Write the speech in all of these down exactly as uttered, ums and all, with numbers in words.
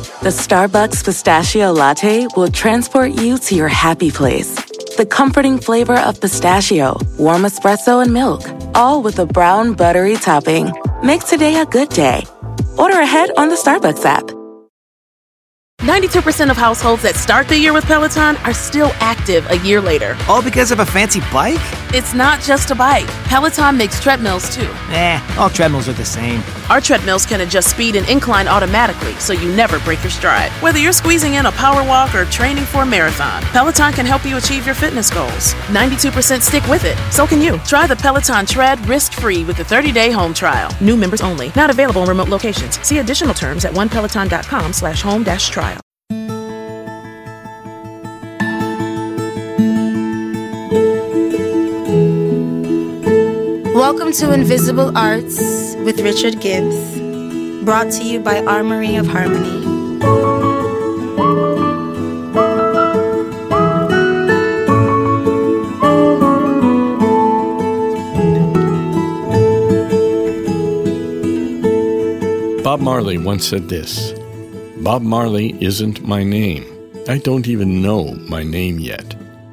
The Starbucks Pistachio Latte will transport you to your happy place. The comforting flavor of pistachio, warm espresso, and milk, all with a brown buttery topping. Make today a good day. Order ahead on the Starbucks app. ninety-two percent of households that start the year with Peloton are still active a year later. All because of a fancy bike? It's not just a bike. Peloton makes treadmills too. Eh, all treadmills are the same. Our treadmills can adjust speed and incline automatically, so you never break your stride. Whether you're squeezing in a power walk or training for a marathon, Peloton can help you achieve your fitness goals. ninety-two percent stick with it. So can you. Try the Peloton Tread risk-free with a thirty-day home trial. New members only. Not available in remote locations. See additional terms at onepeloton.com slash home dash trial. Welcome to Invisible Arts with Richard Gibbs, brought to you by Armory of Harmony. Bob Marley once said this: Bob Marley isn't my name. I don't even know my name yet.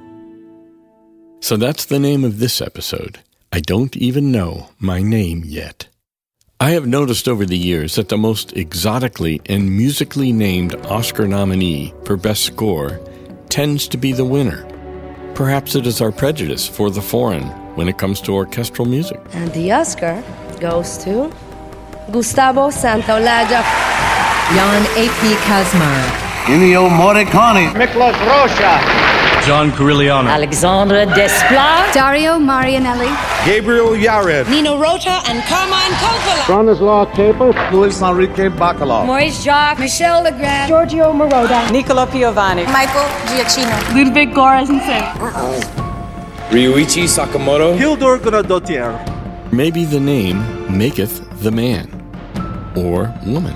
So that's the name of this episode. I don't even know my name yet. I have noticed over the years that the most exotically and musically named Oscar nominee for Best Score tends to be the winner. Perhaps it is our prejudice for the foreign when it comes to orchestral music. And the Oscar goes to Gustavo Santaolalla, Jan A P Kazmar, Ennio Morricone, Miklos Rocha, John Corigliano, Alexandre Desplat, Dario Marianelli, Gabriel Yared, Nino Rota, and Carmine Coppola. Bronislaw Cable, Luis Enrique Bacalov, Maurice Jacques, Michel Legrand, Giorgio Moroder, Nicola Piovani, Michael Giacchino, Ludwig Göransson, Ryuichi Sakamoto, Hildur Gunnadottir. Maybe the name maketh the man or woman.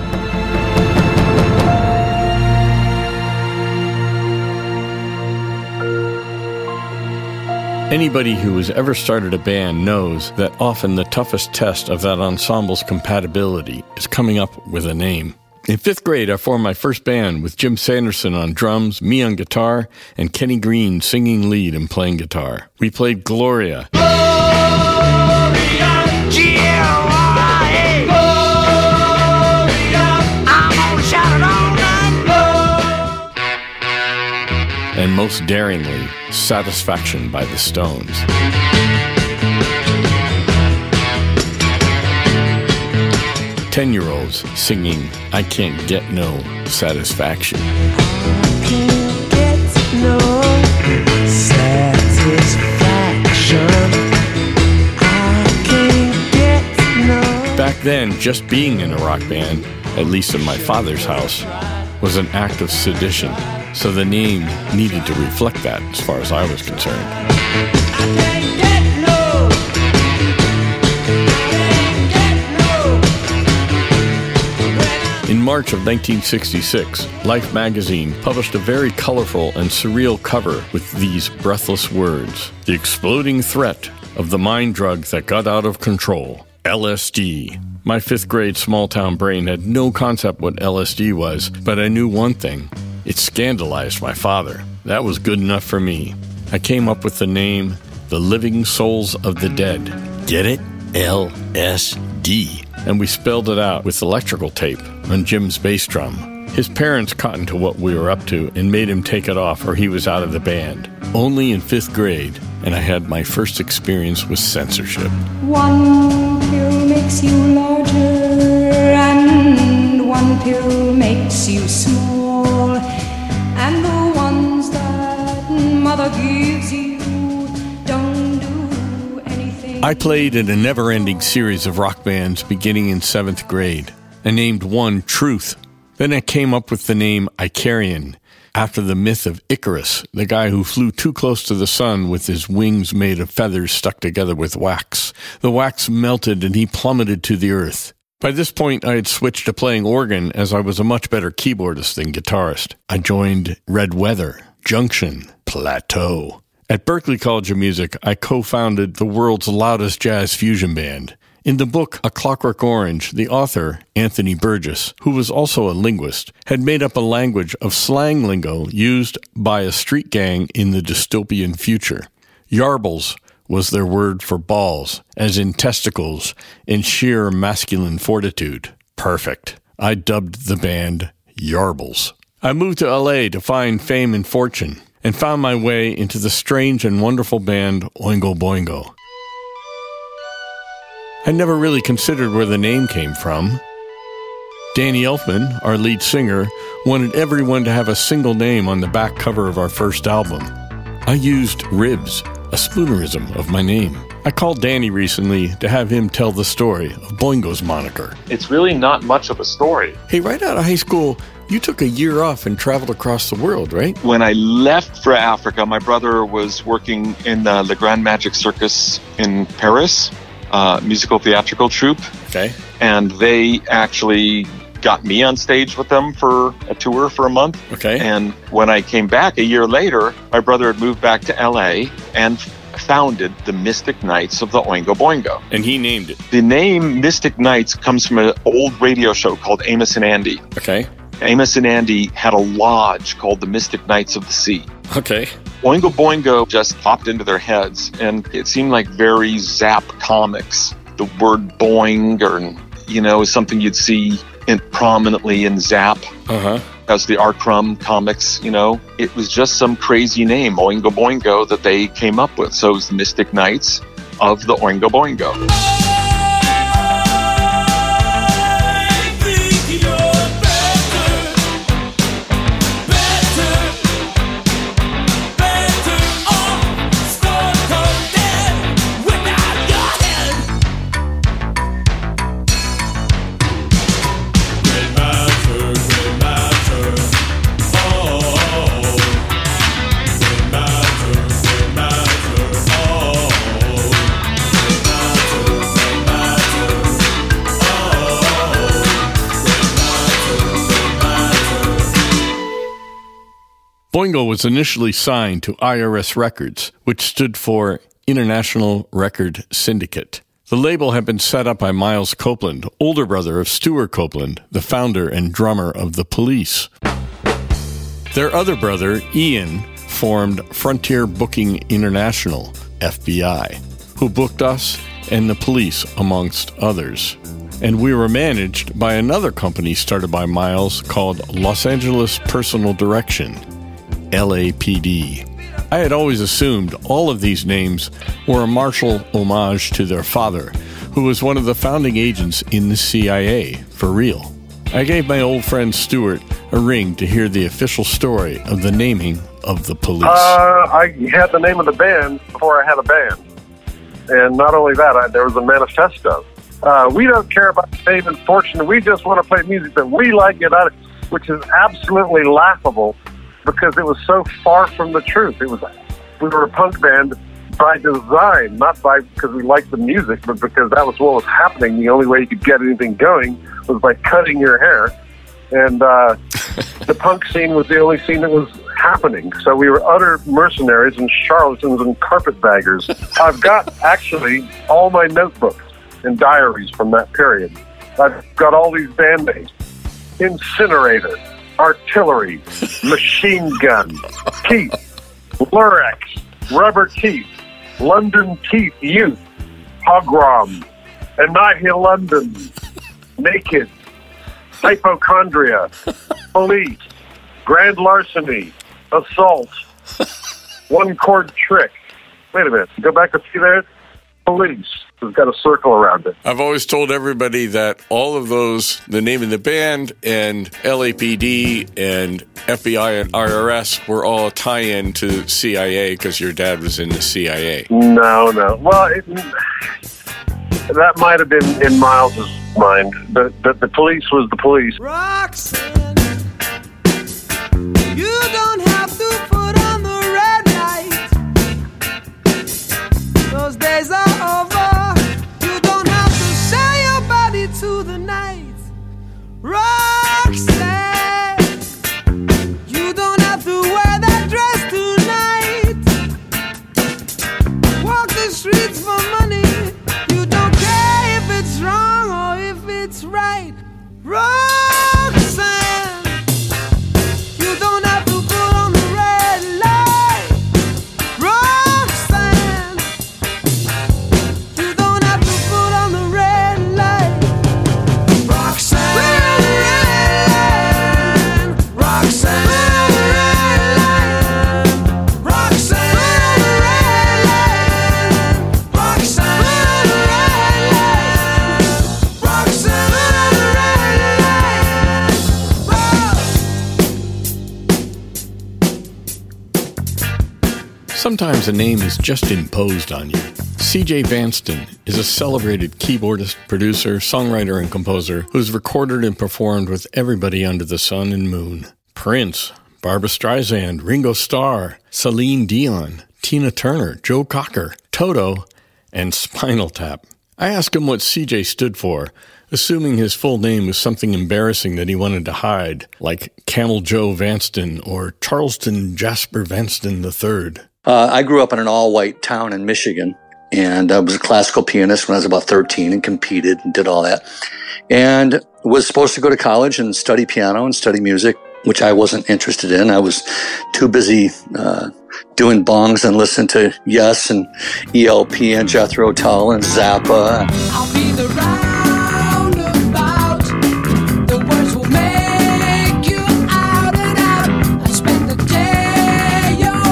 Anybody who has ever started a band knows that often the toughest test of that ensemble's compatibility is coming up with a name. In fifth grade, I formed my first band with Jim Sanderson on drums, me on guitar, and Kenny Green singing lead and playing guitar. We played Gloria. Gloria, G L I A. Gloria, I'm gonna shout it all night long. And most daringly, Satisfaction by the Stones. Ten-year-olds singing I Can't Get No Satisfaction. I can't get no satisfaction. I can't get no. Back then, just being in a rock band, at least in my father's house, was an act of sedition. So the name needed to reflect that as far as I was concerned. I can't get no. I can't get no. In March of nineteen sixty-six, Life magazine published a very colorful and surreal cover with these breathless words: "The exploding threat of the mind drug that got out of control, L S D." My fifth grade small-town brain had no concept what L S D was, but I knew one thing. It scandalized my father. That was good enough for me. I came up with the name, The Living Souls of the Dead. Get it? L S D. And we spelled it out with electrical tape on Jim's bass drum. His parents cottoned to what we were up to and made him take it off or he was out of the band. Only in fifth grade, and I had my first experience with censorship. One pill makes you larger and one pill makes you small. And the ones that mother gives you don't do anything. I played in a never-ending series of rock bands beginning in seventh grade. I named one Truth. Then I came up with the name Icarian, after the myth of Icarus, the guy who flew too close to the sun with his wings made of feathers stuck together with wax. The wax melted and he plummeted to the earth. By this point, I had switched to playing organ as I was a much better keyboardist than guitarist. I joined Red Weather, Junction, Plateau. At Berklee College of Music, I co-founded the world's loudest jazz fusion band. In the book A Clockwork Orange, the author, Anthony Burgess, who was also a linguist, had made up a language of slang lingo used by a street gang in the dystopian future. Yarbles was their word for balls, as in testicles, in sheer masculine fortitude. Perfect. I dubbed the band Yarbles. I moved to L A to find fame and fortune, and found my way into the strange and wonderful band Oingo Boingo. I never really considered where the name came from. Danny Elfman, our lead singer, wanted everyone to have a single name on the back cover of our first album. I used ribs, a spoonerism of my name. I called Danny recently to have him tell the story of Boingo's moniker. It's really not much of a story. Hey, right out of high school, you took a year off and traveled across the world, right? When I left for Africa, my brother was working in uh, the Grand Magic Circus in Paris, uh, musical theatrical troupe. Okay. And they actually got me on stage with them for a tour for a month. Okay. And when I came back a year later, my brother had moved back to L A and founded the Mystic Knights of the Oingo Boingo. And he named it. The name Mystic Knights comes from an old radio show called Amos and Andy. Okay. Amos and Andy had a lodge called the Mystic Knights of the Sea. Okay. Oingo Boingo just popped into their heads, and it seemed like very Zap comics. The word boing, or, you know, is something you'd see in, prominently in Zap. Uh-huh. As the Arcrum comics, you know. It was just some crazy name, Oingo Boingo, that they came up with. So it was the Mystic Knights of the Oingo Boingo. Boingo was initially signed to I R S Records, which stood for International Record Syndicate. The label had been set up by Miles Copeland, older brother of Stuart Copeland, the founder and drummer of The Police. Their other brother, Ian, formed Frontier Booking International, F B I, who booked us and The Police, amongst others. And we were managed by another company started by Miles called Los Angeles Personal Direction, L A P D. I had always assumed all of these names were a martial homage to their father, who was one of the founding agents in the C I A, for real. I gave my old friend Stuart a ring to hear the official story of the naming of The Police. Uh, I had the name of the band before I had a band. And not only that, I, there was a manifesto. Uh, we don't care about fame and fortune. We just want to play music that we like, it out, which is absolutely laughable, because it was so far from the truth. It was, we were a punk band by design, not by because we liked the music, but because that was what was happening. The only way you could get anything going was by cutting your hair. And uh, the punk scene was the only scene that was happening. So we were utter mercenaries and charlatans and carpetbaggers. I've got actually all my notebooks and diaries from that period. I've got all these band names. Incinerator, Artillery, Machine Gun, Teeth, Lurex, Rubber Teeth, London Teeth Youth, Pogrom, Annihil London, Naked, Hypochondria, Police, Grand Larceny, Assault, One Chord Trick. Wait a minute, go back a few there. Police. It's got a circle around it. I've always told everybody that all of those, the name of the band and L A P D and F B I and I R S, were all a tie-in to C I A because your dad was in the C I A. No, no. Well, it, that might have been in Miles's mind, but, but the Police was the Police. Roxanne, you don't have to put on the red light. Those days are over. You don't have to sell your body to the night. Roxanne, you don't have to wear that dress tonight. Walk the streets for money. You don't care if it's Sometimes a name is just imposed on you. C J Vanston is a celebrated keyboardist, producer, songwriter, and composer who's recorded and performed with everybody under the sun and moon. Prince, Barbra Streisand, Ringo Starr, Celine Dion, Tina Turner, Joe Cocker, Toto, and Spinal Tap. I asked him what C J stood for, assuming his full name was something embarrassing that he wanted to hide, like Camel Joe Vanston or Charleston Jasper Vanston the third. Uh, I grew up in an all-white town in Michigan, and I was a classical pianist when I was about thirteen and competed and did all that. And was supposed to go to college and study piano and study music, which I wasn't interested in. I was too busy uh, doing bongs and listening to Yes and E L P and Jethro Tull and Zappa. I'll be the roundabout. The words will make you out and out. I spend the day your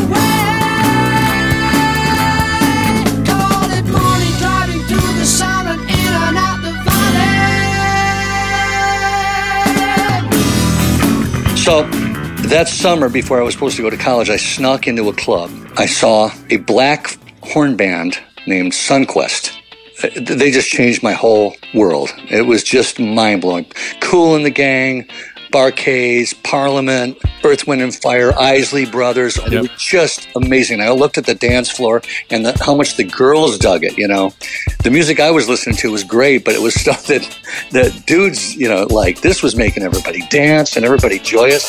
way. Call it morning, driving through the sun and in and out the valley. So that summer, before I was supposed to go to college, I snuck into a club. I saw a black horn band named Sunquest. They just changed my whole world. It was just mind-blowing. Kool and the Gang, Bar-Kays, Parliament, Earth, Wind and Fire, Isley Brothers. Yep. It was just amazing. I looked at the dance floor and the, how much the girls dug it, you know. The music I was listening to was great, but it was stuff that, that dudes, you know, like this was making everybody dance and everybody joyous.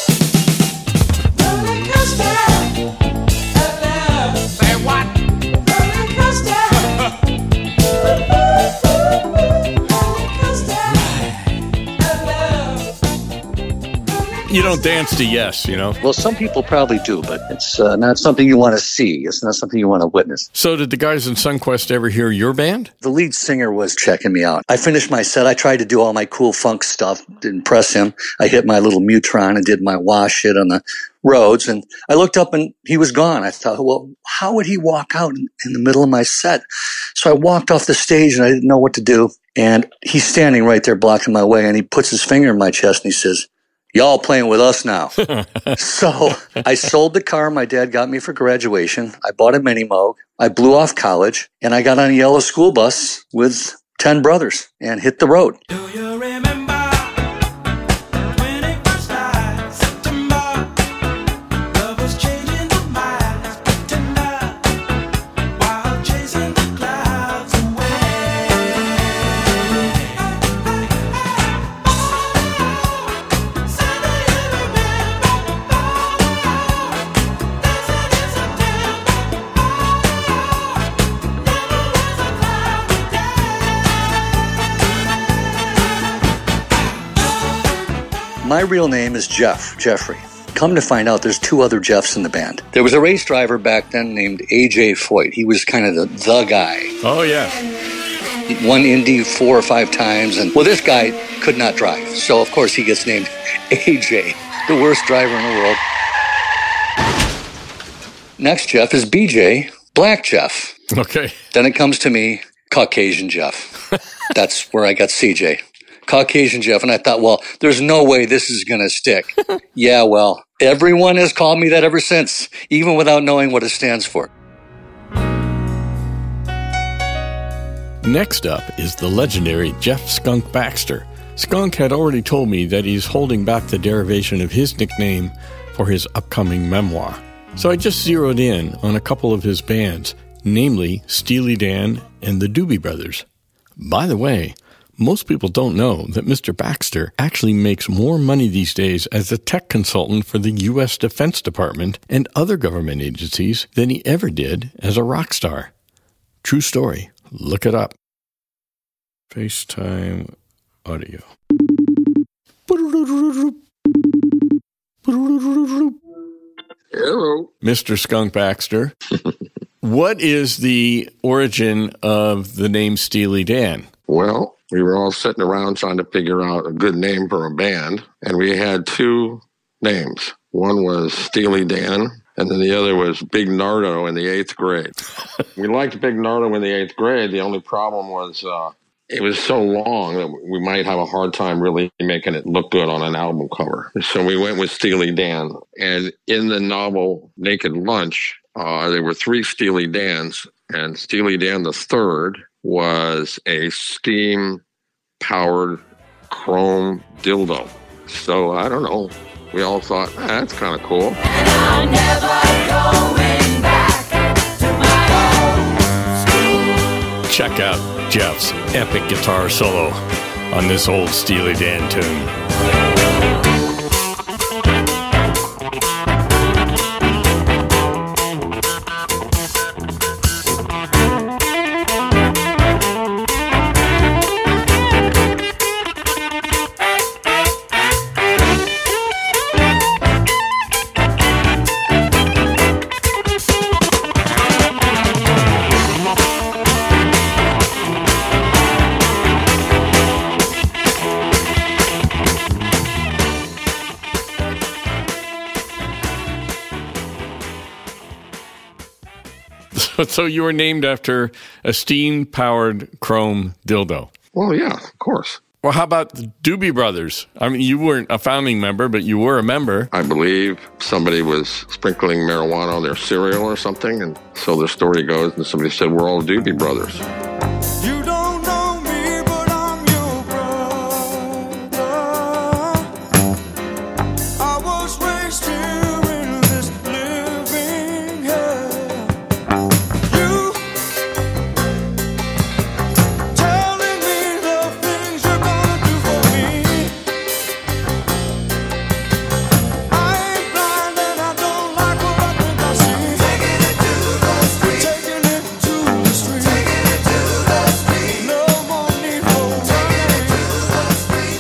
You don't dance to Yes, you know? Well, some people probably do, but it's uh, not something you want to see. It's not something you want to witness. So did the guys in Sunquest ever hear your band? The lead singer was checking me out. I finished my set. I tried to do all my cool funk stuff to impress him. I hit my little Mutron and did my wash shit on the roads, and I looked up and he was gone. I thought, well, how would he walk out in, in the middle of my set? So I walked off the stage and I didn't know what to do. And he's standing right there blocking my way, and he puts his finger in my chest and he says, "Y'all playing with us now." So I sold the car my dad got me for graduation. I bought a Mini Moog. I blew off college, and I got on a yellow school bus with ten brothers and hit the road. Do you remember when it first started? September, love was changing the minds, pretender, while chasing the clouds away. My real name is Jeff, Jeffrey. Come to find out, there's two other Jeffs in the band. There was a race driver back then named A J Foyt. He was kind of the, the guy. Oh, yeah. He won Indy four or five times. And, well, this guy could not drive. So, of course, he gets named A J, the worst driver in the world. Next Jeff is B J, Black Jeff. Okay. Then it comes to me, Caucasian Jeff. That's where I got C J. Caucasian Jeff, and I thought, well, there's no way this is going to stick. Yeah, well, everyone has called me that ever since, even without knowing what it stands for. Next up is the legendary Jeff Skunk Baxter. Skunk had already told me that he's holding back the derivation of his nickname for his upcoming memoir. So I just zeroed in on a couple of his bands, namely Steely Dan and the Doobie Brothers. By the way, most people don't know that Mister Baxter actually makes more money these days as a tech consultant for the U S Defense Department and other government agencies than he ever did as a rock star. True story. Look it up. FaceTime audio. Hello. Mister Skunk Baxter. What is the origin of the name Steely Dan? Well, we were all sitting around trying to figure out a good name for a band, and we had two names. One was Steely Dan, and then the other was Big Nardo in the eighth grade. We liked Big Nardo in the eighth grade. The only problem was uh, it was so long that we might have a hard time really making it look good on an album cover. So we went with Steely Dan. And in the novel Naked Lunch, Uh, there were three Steely Dans, and Steely Dan the third was a steam-powered chrome dildo. So, I don't know. We all thought, ah, that's kind of cool. And I'm never going back to my old school. Check out Jeff's epic guitar solo on this old Steely Dan tune. So you were named after a steam-powered chrome dildo. Well, yeah, of course. Well, how about the Doobie Brothers? I mean, you weren't a founding member, but you were a member. I believe somebody was sprinkling marijuana on their cereal or something, and so the story goes, and somebody said, we're all Doobie Brothers. You don't know me, but I'm your brother. I was raised here in this living hell. You telling me the things you're gonna do for me. I ain't blind and I don't like what I think I see. Taking it to the street. Taking it to the street. Taking it to the street. No more need for taking it to the street.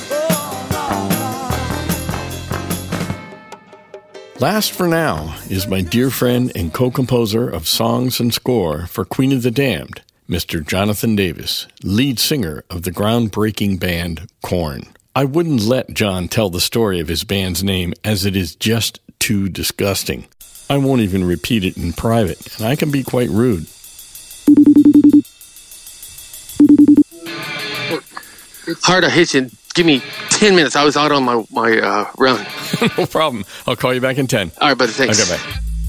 Last for now is my dear friend and co-composer of songs and score for Queen of the Damned, Mister Jonathan Davis, lead singer of the groundbreaking band Korn. I wouldn't let John tell the story of his band's name as it is just too disgusting. I won't even repeat it in private, and I can be quite rude. Hard to hitch and give me ten minutes. I was out on my, my uh, run. No problem. I'll call you back in ten. All right, buddy, thanks. Okay, bye.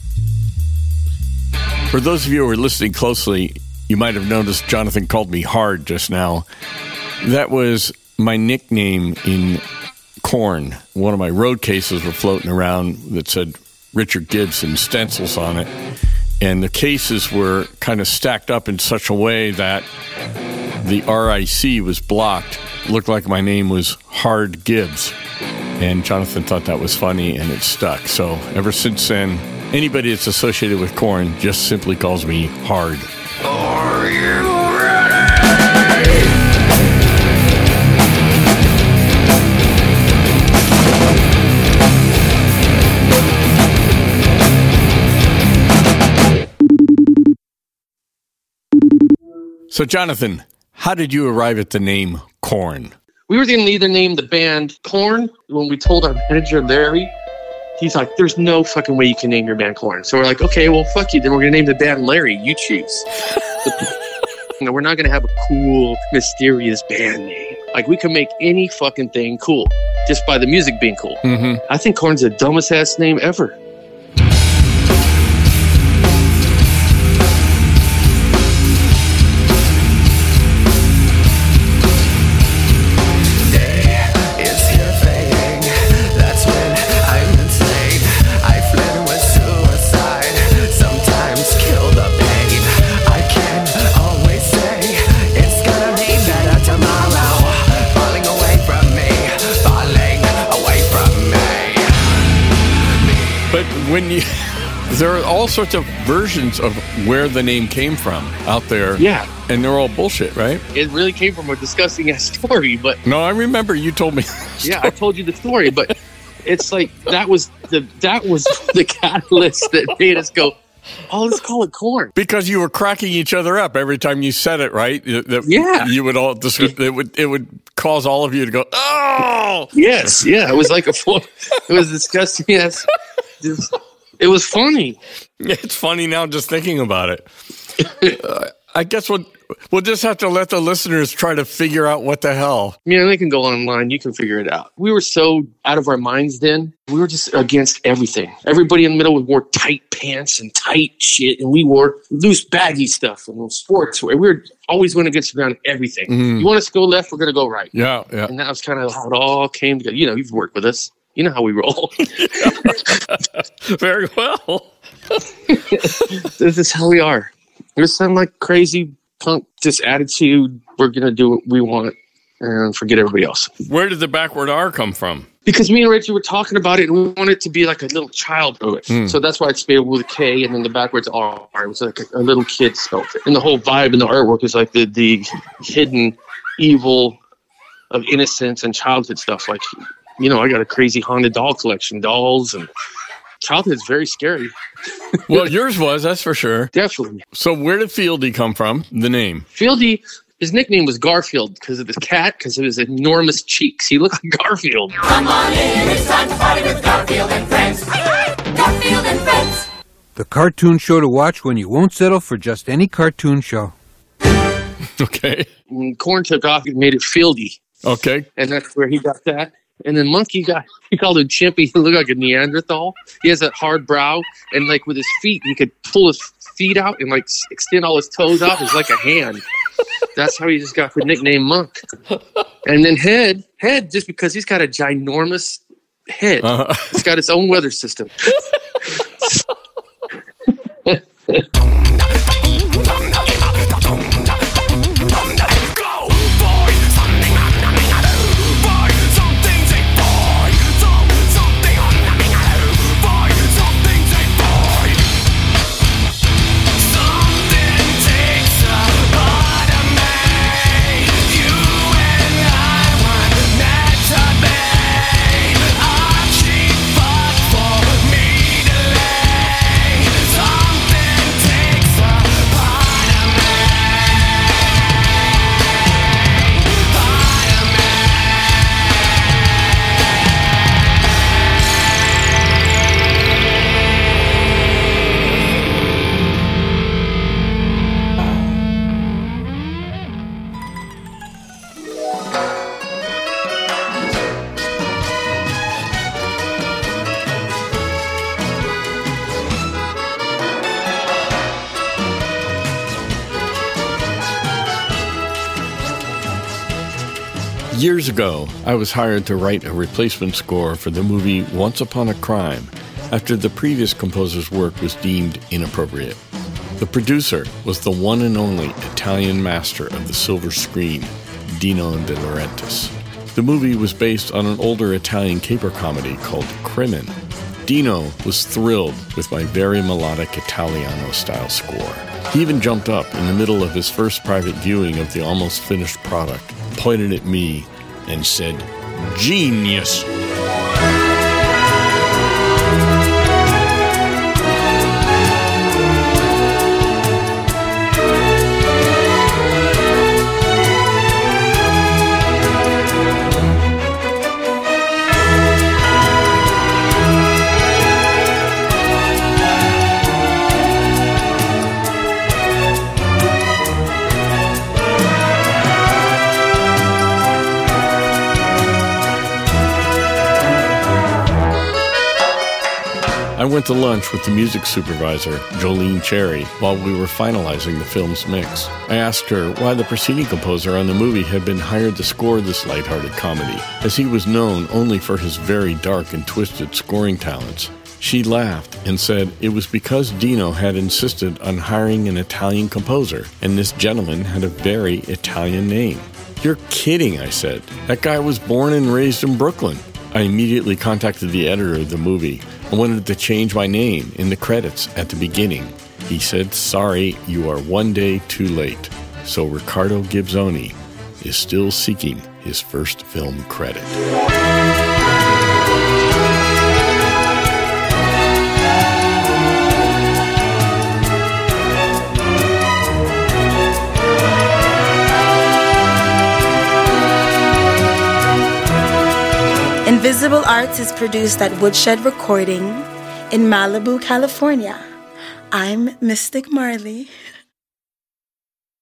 For those of you who are listening closely, you might have noticed Jonathan called me Hard just now. That was my nickname in Korn. One of my road cases were floating around that said Richard Gibbs and stencils on it. And the cases were kind of stacked up in such a way that the R I C was blocked. It looked like my name was Hard Gibbs. And Jonathan thought that was funny, and it stuck. So ever since then, anybody that's associated with Korn just simply calls me Hard. Are you So, Jonathan, how did you arrive at the name Korn? We were going to either name the band Korn. When we told our manager, Larry, he's like, there's no fucking way you can name your band Korn. So we're like, okay, well, fuck you. Then we're going to name the band Larry. You choose. You know, we're not going to have a cool, mysterious band name. Like, we can make any fucking thing cool just by the music being cool. Mm-hmm. I think Korn's the dumbest ass name ever. When you, there are all sorts of versions of where the name came from out there. Yeah. And they're all bullshit, right? It really came from a disgusting ass story, but... No, I remember you told me. Yeah, I told you the story, but it's like, that was the that was the catalyst that made us go, oh, let's call it Korn. Because you were cracking each other up every time you said it, right? That yeah. You would all, it would, it would cause all of you to go, oh! Yes, yeah, it was like a, it was disgusting, yes. It was funny. It's funny now just thinking about it. uh, I guess we'll, we'll just have to let the listeners try to figure out what the hell. Yeah, they can go online. You can figure it out. We were so out of our minds then. We were just against everything. Everybody in the middle wore tight pants and tight shit, and we wore loose baggy stuff and sports. We were always going against around everything. Mm. You want us to go left, we're going to go right. Yeah, yeah. And that was kind of how it all came together. You know, you've worked with us. You know how we roll. Very well. This is how we are. There's some like crazy punk just attitude. We're going to do what we want and forget everybody else. Where did the backward R come from? Because me and Reggie were talking about it, and we wanted it to be like a little child wrote it. Mm. So that's why it's spelled with a K, and then the backwards R. It was like a, a little kid spelled it. And the whole vibe in the artwork is like the, the hidden evil of innocence and childhood stuff. Like, you know, I got a crazy haunted doll collection, dolls, and childhood's very scary. Well, yours was, that's for sure. Definitely. So where did Fieldy come from, the name? Fieldy, his nickname was Garfield because of his cat, because of his enormous cheeks. He looked like Garfield. Come on in, it's time to party with Garfield and friends. Garfield and friends. The cartoon show to watch when you won't settle for just any cartoon show. Okay. When Korn took off, he made it Fieldy. Okay. And that's where he got that. And then Monkey got, he called him Chimpy. He looked like a Neanderthal. He has that hard brow. And like with his feet, he could pull his feet out and like extend all his toes out. It's like a hand. That's how he just got the nickname Monk. And then Head, Head, just because he's got a ginormous head. Uh-huh. It's got its own weather system. Years ago, I was hired to write a replacement score for the movie Once Upon a Crime after the previous composer's work was deemed inappropriate. The producer was the one and only Italian master of the silver screen, Dino De Laurentiis. The movie was based on an older Italian caper comedy called Crimen. Dino was thrilled with my very melodic Italiano-style score. He even jumped up in the middle of his first private viewing of the almost finished product, pointed at me, and said, "Genius!" I went to lunch with the music supervisor, Jolene Cherry, while we were finalizing the film's mix. I asked her why the preceding composer on the movie had been hired to score this lighthearted comedy, as he was known only for his very dark and twisted scoring talents. She laughed and said it was because Dino had insisted on hiring an Italian composer, and this gentleman had a very Italian name. "You're kidding," I said. "That guy was born and raised in Brooklyn." I immediately contacted the editor of the movie. I wanted to change my name in the credits at the beginning. He said, "Sorry, you are one day too late." So Riccardo Gibsoni is still seeking his first film credit. Invisible Arts is produced at Woodshed Recording in Malibu, California. I'm Mystic Marley.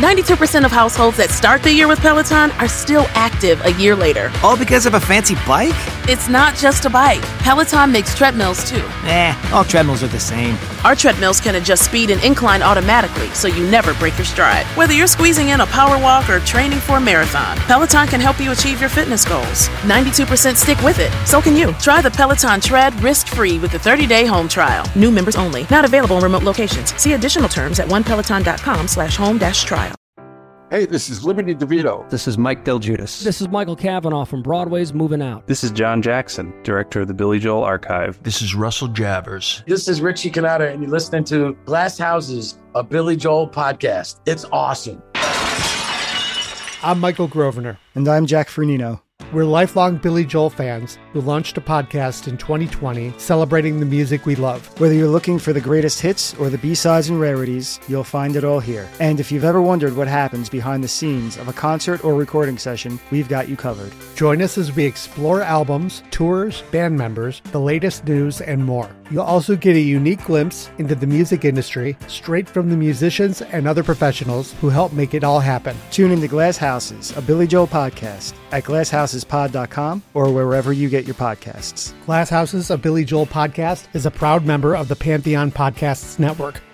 ninety-two percent of households that start the year with Peloton are still active a year later. All because of a fancy bike? It's not just a bike. Peloton makes treadmills too. Eh, all treadmills are the same. Our treadmills can adjust speed and incline automatically, so you never break your stride. Whether you're squeezing in a power walk or training for a marathon, Peloton can help you achieve your fitness goals. ninety-two percent stick with it. So can you. Try the Peloton Tread risk-free with a thirty-day home trial. New members only. Not available in remote locations. See additional terms at onepeloton.com slash home dash trial. Hey, this is Liberty DeVito. This is Mike Del Giudice. This is Michael Cavanaugh from Broadway's Moving Out. This is John Jackson, director of the Billy Joel Archive. This is Russell Javers. This is Richie Canada, and you're listening to Glass Houses, a Billy Joel podcast. It's awesome. I'm Michael Grosvenor. And I'm Jack Fernino. We're lifelong Billy Joel fans who launched a podcast in twenty twenty celebrating the music we love. Whether you're looking for the greatest hits or the B-sides and rarities, you'll find it all here. And if you've ever wondered what happens behind the scenes of a concert or recording session, we've got you covered. Join us as we explore albums, tours, band members, the latest news, and more. You'll also get a unique glimpse into the music industry straight from the musicians and other professionals who help make it all happen. Tune into Glass Houses, a Billy Joel podcast at glass houses pod dot com or wherever you get your podcasts. Glass Houses, a Billy Joel podcast is a proud member of the Pantheon Podcasts Network.